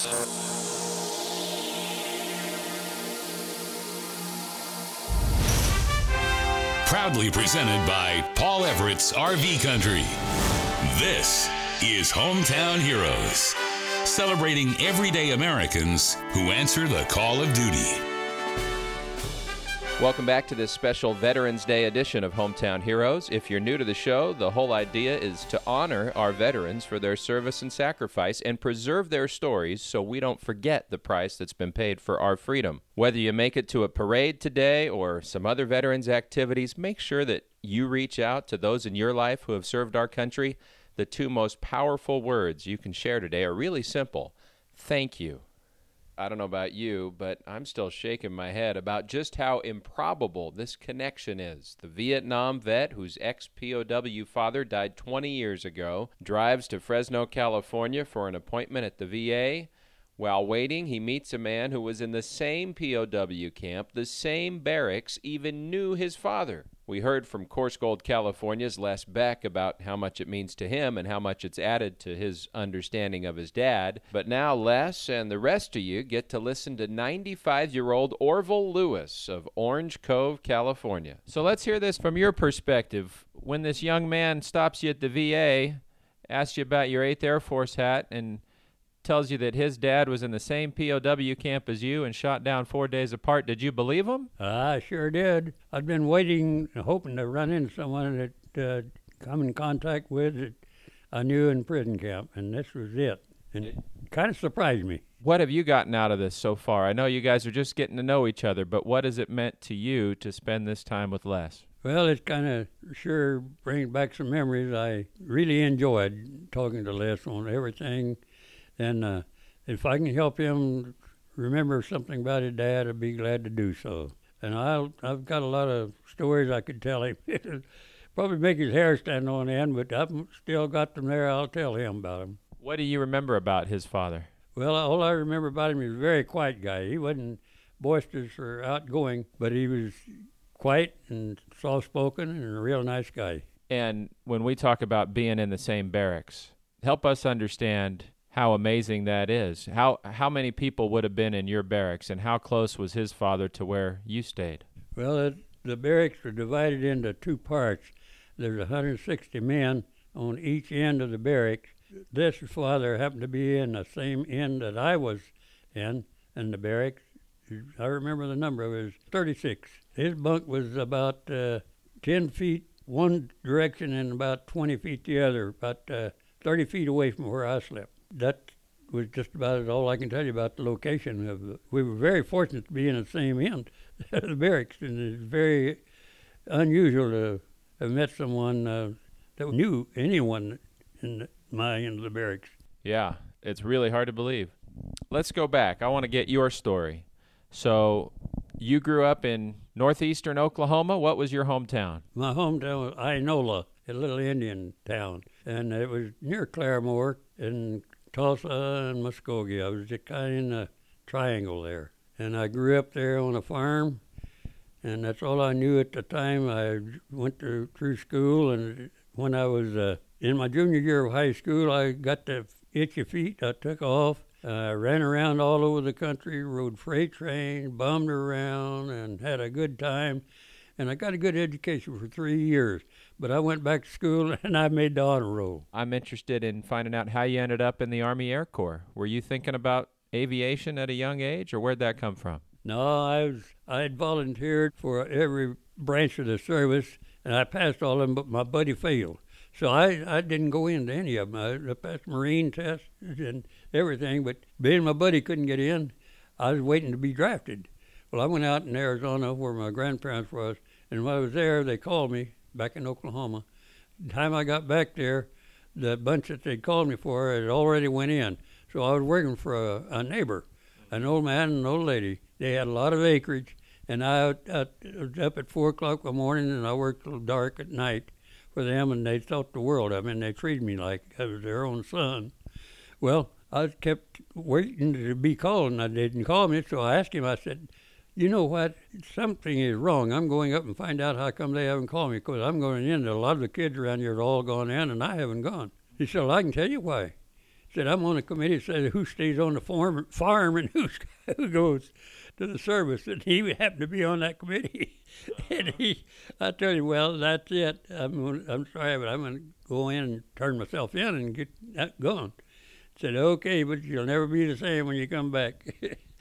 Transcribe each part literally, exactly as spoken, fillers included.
Proudly presented by Paul Everett's R V Country. This is Hometown Heroes, celebrating everyday Americans who answer the call of duty. Welcome back to this special Veterans Day edition of Hometown Heroes. If you're new to the show, the whole idea is to honor our veterans for their service and sacrifice and preserve their stories so we don't forget the price that's been paid for our freedom. Whether you make it to a parade today or some other veterans activities, make sure that you reach out to those in your life who have served our country. The two most powerful words you can share today are really simple. Thank you. I don't know about you, but I'm still shaking my head about just how improbable this connection is. The Vietnam vet, whose ex-P O W father died twenty years ago, drives to Fresno, California for an appointment at the V A. While waiting, he meets a man who was in the same P O W camp, the same barracks, even knew his father. We heard from Course Gold California's Les Beck about how much it means to him and how much it's added to his understanding of his dad. But now Les and the rest of you get to listen to ninety-five-year-old Orville Lewis of Orange Cove, California. So let's hear this from your perspective. When this young man stops you at the V A, asks you about your eighth Air Force hat, and tells you that his dad was in the same P O W camp as you and shot down four days apart, did you believe him? I sure did. I'd been waiting, hoping to run into someone that uh, come in contact with that I knew in prison camp, and this was it. And it kind of surprised me. What have you gotten out of this so far? I know you guys are just getting to know each other, but what has it meant to you to spend this time with Les? Well, it kind of sure brings back some memories. I really enjoyed talking to Les on everything. And uh, if I can help him remember something about his dad, I'd be glad to do so. And I'll, I've got a lot of stories I could tell him. It'll probably make his hair stand on end, but I've still got them there. I'll tell him about them. What do you remember about his father? Well, all I remember about him, he was a very quiet guy. He wasn't boisterous or outgoing, but he was quiet and soft-spoken and a real nice guy. And when we talk about being in the same barracks, help us understand how amazing that is. How how many people would have been in your barracks, and how close was his father to where you stayed? Well, it, the barracks are divided into two parts. There's one hundred sixty men on each end of the barracks. This father happened to be in the same end that I was in, in the barracks. I remember the number, it was thirty-six. His bunk was about uh, ten feet one direction and about twenty feet the other, about uh, thirty feet away from where I slept. That was just about all I can tell you about the location of the, we were very fortunate to be in the same end of the barracks, and it's very unusual to have met someone uh, that knew anyone in my end of the barracks. Yeah, it's really hard to believe. Let's go back. I want to get your story. So you grew up in northeastern Oklahoma. What was your hometown? My hometown was Inola, a little Indian town, and it was near Claremore in Tulsa and Muskogee. I was just kind of in a triangle there. And I grew up there on a farm, and that's all I knew at the time. I went to, through school, and when I was uh, in my junior year of high school, I got the itchy feet. I took off. I uh, ran around all over the country, rode freight trains, bummed around, and had a good time. And I got a good education for three years. But I went back to school, and I made the honor roll. I'm interested in finding out how you ended up in the Army Air Corps. Were you thinking about aviation at a young age, or where'd that come from? No, I was. I had volunteered for every branch of the service, and I passed all of them, but my buddy failed. So I, I didn't go into any of them. I, I passed Marine tests and everything, but being my buddy couldn't get in, I was waiting to be drafted. Well, I went out in Arizona where my grandparents was, and when I was there, they called me back in Oklahoma. The time I got back there, the bunch that they called me for had already went in. So I was working for a, a neighbor, an old man and an old lady. They had a lot of acreage, and I, I was up at four o'clock in the morning, and I worked till dark at night for them, and they thought the world of me, and they treated me like I was their own son. Well, I kept waiting to be called, and they didn't call me, so I asked him, I said, you know what, something is wrong. I'm going up and find out how come they haven't called me, because I'm going in. A lot of the kids around here are all gone in, and I haven't gone. He said, well, I can tell you why. He said, I'm on a committee that says who stays on the farm, farm and who's, who goes to the service. And he happened to be on that committee. And he, I tell you, well, that's it. I'm, gonna, I'm sorry, but I'm going to go in and turn myself in and get that going. Said, okay, but you'll never be the same when you come back.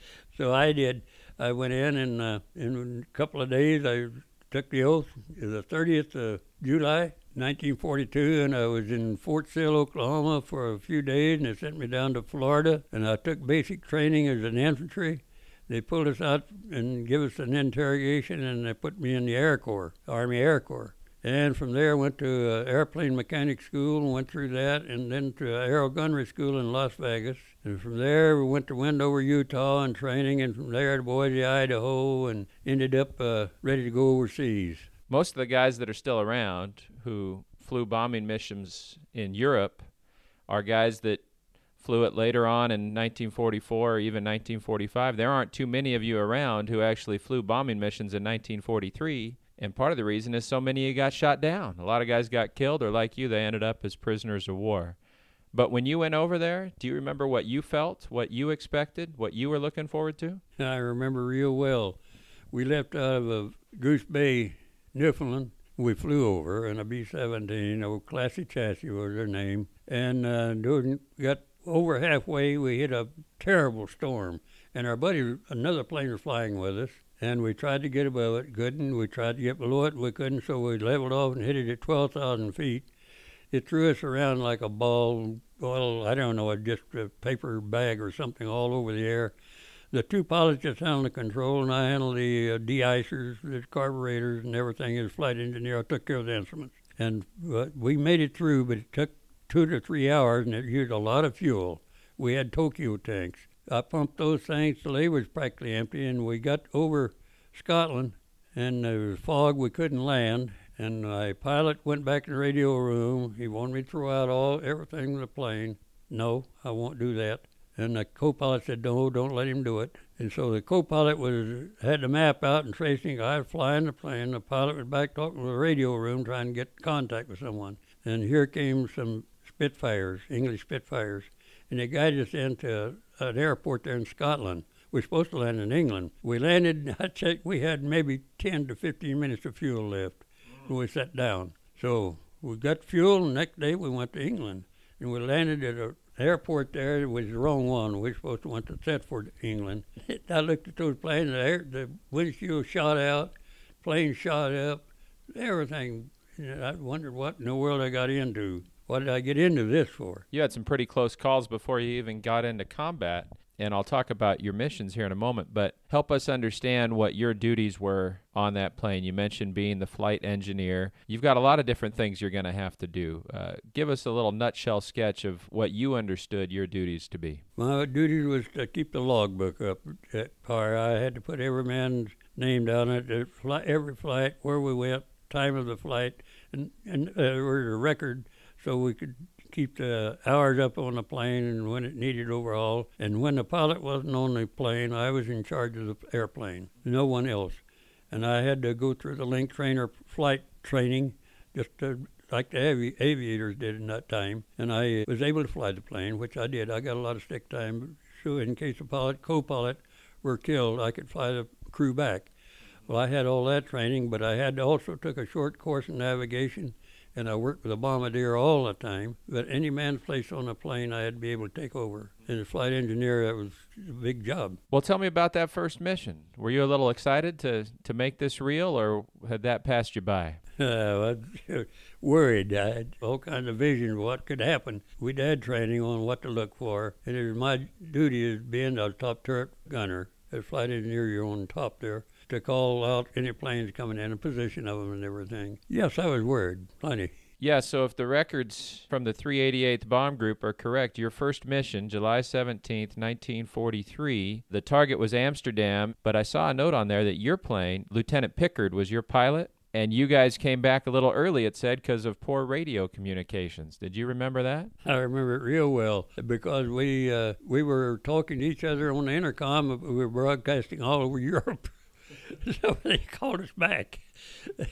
So I did. I went in, and uh, in a couple of days, I took the oath. The thirtieth of July, nineteen forty-two, and I was in Fort Sill, Oklahoma for a few days, and they sent me down to Florida, and I took basic training as an infantry. They pulled us out and gave us an interrogation, and they put me in the Air Corps, Army Air Corps. And from there, I went to uh, airplane mechanic school and went through that, and then to aero gunnery school in Las Vegas. And from there, we went to Wendover, Utah, and training, and from there to Boise, Idaho, and ended up uh, ready to go overseas. Most of the guys that are still around who flew bombing missions in Europe are guys that flew it later on in nineteen forty-four or even nineteen forty-five. There aren't too many of you around who actually flew bombing missions in nineteen forty-three. And part of the reason is so many of you got shot down. A lot of guys got killed, or like you, they ended up as prisoners of war. But when you went over there, do you remember what you felt, what you expected, what you were looking forward to? I remember real well. We left out of uh, Goose Bay, Newfoundland. We flew over in a B seventeen, old Classy Chassis was their name. And uh, during, got over halfway, we hit a terrible storm. And our buddy, another plane was flying with us. And we tried to get above it, couldn't. We tried to get below it, we couldn't, so we leveled off and hit it at twelve thousand feet. It threw us around like a ball, well, I don't know, just a paper bag or something all over the air. The two pilots just handled the control, and I handled the uh, de-icers, the carburetors, and everything. As flight engineer, I took care of the instruments. And uh, we made it through, but it took two to three hours, and it used a lot of fuel. We had Tokyo tanks. I pumped those things till they was practically empty, and we got over Scotland, and there was fog, we couldn't land, and my pilot went back in the radio room. He wanted me to throw out all everything in the plane. No, I won't do that. And the co-pilot said, no, don't let him do it. And so the co-pilot was had the map out and tracing. I was flying the plane. The pilot was back talking to the radio room trying to get contact with someone. And here came some Spitfires, English Spitfires, and they guided us into an airport there in Scotland. We were supposed to land in England. We landed, I checked, we had maybe ten to fifteen minutes of fuel left when we sat down. So we got fuel, and the next day we went to England. And we landed at an airport there. It was the wrong one. We were supposed to went to Thetford, England. I looked at those planes, the, air, the windshield shot out, plane shot up, everything. And I wondered what in the world I got into. What did I get into this for? You had some pretty close calls before you even got into combat, and I'll talk about your missions here in a moment, but help us understand what your duties were on that plane. You mentioned being the flight engineer. You've got a lot of different things you're going to have to do. Uh, give us a little nutshell sketch of what you understood your duties to be. My duty was to keep the logbook up at par. I had to put every man's name down at the fly, every flight, where we went, time of the flight, and, and uh, there was a record so we could keep the hours up on the plane and when it needed overhaul. And when the pilot wasn't on the plane, I was in charge of the airplane, no one else. And I had to go through the link trainer flight training, just to, like the avi- aviators did in that time. And I was able to fly the plane, which I did. I got a lot of stick time, so in case the pilot, co-pilot were killed, I could fly the crew back. Well, I had all that training, but I had also took a short course in navigation, and I worked with a bombardier all the time. But any man's place on a plane, I had to be able to take over. And as flight engineer, that was a big job. Well, tell me about that first mission. Were you a little excited to, to make this real, or had that passed you by? Uh, I was worried. I had all kinds of visions of what could happen. We'd had training on what to look for, and it was my duty as being a top turret gunner, as flight engineer, you're on top there, to call out any planes coming in, a position of them and everything. Yes, I was worried, plenty. Yeah, so if the records from the three eighty-eighth Bomb Group are correct, your first mission, July seventeenth, nineteen forty-three, the target was Amsterdam, but I saw a note on there that your plane, Lieutenant Pickard, was your pilot, and you guys came back a little early, it said, because of poor radio communications. Did you remember that? I remember it real well, because we uh, we were talking to each other on the intercom. We were broadcasting all over Europe. So they called us back.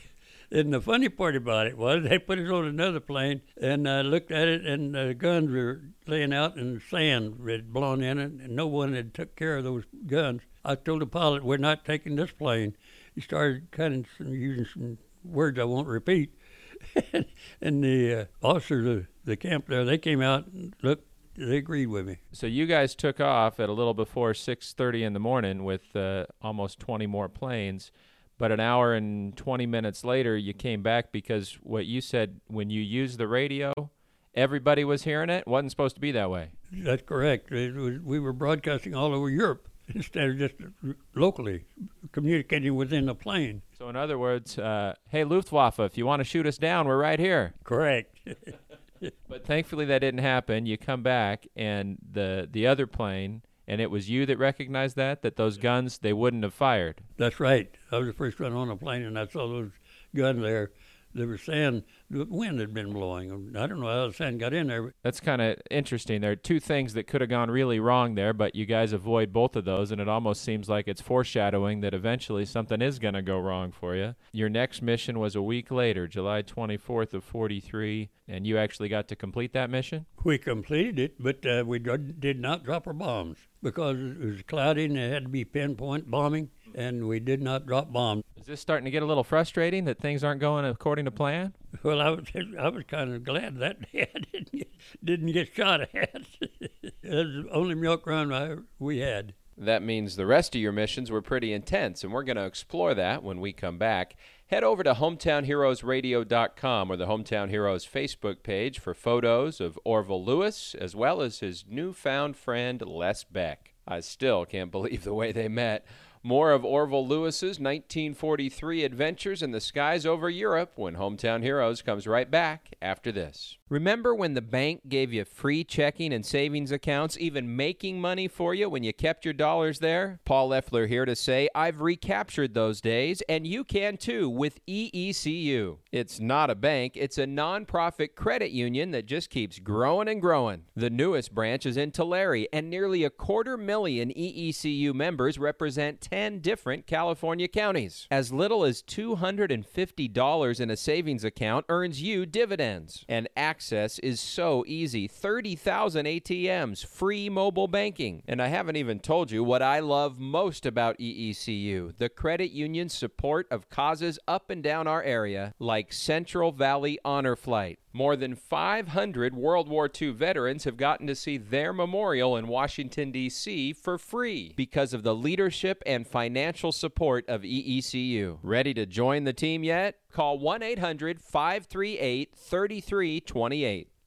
And the funny part about it was they put us on another plane, and I looked at it, and the guns were laying out, and sand had blown in it, and no one had took care of those guns. I told the pilot, we're not taking this plane. He started kind of some, using some words I won't repeat. And the uh, officers of the camp there, they came out and looked, they agreed with me. So you guys took off at a little before six thirty in the morning with uh, almost twenty more planes. But an hour and twenty minutes later, you came back because what you said, when you used the radio, everybody was hearing it. It wasn't supposed to be that way. That's correct. It was, we were broadcasting all over Europe instead of just locally communicating within the plane. So in other words, uh, hey, Luftwaffe, if you want to shoot us down, we're right here. Correct. But thankfully that didn't happen. You come back, and the the other plane, and it was you that recognized that, that those guns, they wouldn't have fired. That's right. I was the first one on the plane, and I saw those guns there. They were saying the wind had been blowing. I don't know how the sand got in there. That's kind of interesting. There are two things that could have gone really wrong there, but you guys avoid both of those, and it almost seems like it's foreshadowing that eventually something is going to go wrong for you. Your next mission was a week later, July twenty-fourth of forty-three, and you actually got to complete that mission? We completed it, but uh, we did not drop our bombs because it was cloudy and it had to be pinpoint bombing, and we did not drop bombs. Is this starting to get a little frustrating that things aren't going according to plan? Well, I was I was kind of glad that day I didn't get, didn't get shot at. That's the only milk run I, we had. That means the rest of your missions were pretty intense, and we're going to explore that when we come back. Head over to hometown heroes radio dot com or the Hometown Heroes Facebook page for photos of Orville Lewis, as well as his newfound friend, Les Beck. I still can't believe the way they met. More of Orville Lewis's nineteen forty-three adventures in the skies over Europe when Hometown Heroes comes right back after this. Remember when the bank gave you free checking and savings accounts, even making money for you when you kept your dollars there? Paul Leffler here to say I've recaptured those days, and you can too with E E C U. It's not a bank, it's a nonprofit credit union that just keeps growing and growing. The newest branch is in Tulare, and nearly a quarter million E E C U members represent ten different California counties. As little as two hundred fifty dollars in a savings account earns you dividends. And access is so easy. thirty thousand A T Ms, free mobile banking. And I haven't even told you what I love most about E E C U, the credit union's support of causes up and down our area, like Central Valley Honor Flight. More than five hundred World War Two veterans have gotten to see their memorial in Washington, D C for free because of the leadership and financial support of E E C U. Ready to join the team yet? Call one eight hundred five three eight three three two eight.